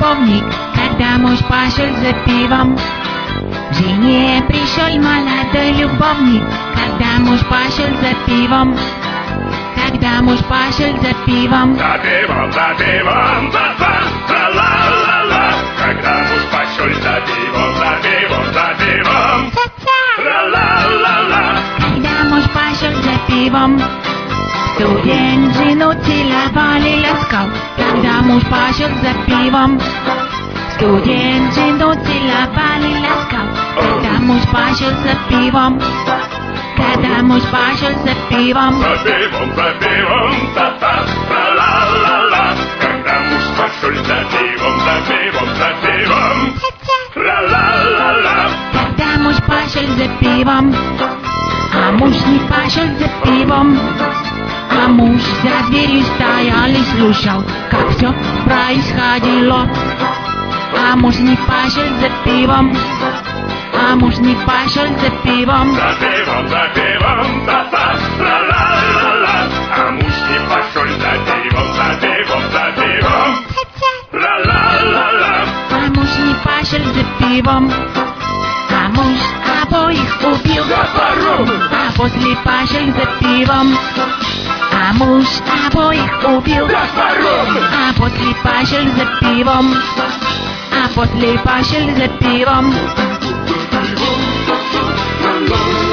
любовник, когда муж пошел за пивом. К жене пришел молодой любовник, когда муж пошел за пивом. Когда муж пошел за пивом. За пивом, тра-ла-ла-ла. Когда муж пошел за пивом, тра-ла-ла-ла. Когда муж пошел за пивом, студент жену целовал и ласкал. Когда муж пошел за пивом, студент жену целовал и ласкал. Когда муж пошел за пивом, когда муж пошел за пивом. За пивом, тра-ла-ла-ла. Когда муж пошел за пивом, тра-ла-ла-ла. Когда муж пошел за пивом, а муж не пошел за пивом. А муж за дверью стоял и слушал, как все происходило. А муж не пошел за пивом. А муж не пошел за пивом. За пивом, тра-ла-ла-ла. А муж не пошел за пивом, ла-ла-ла-ла. А муж не пошел за пивом. А муж обоих убил топором. А после пошел за пивом. А муж обоих убил топором. А после пошел за пивом. А после пошел за пивом.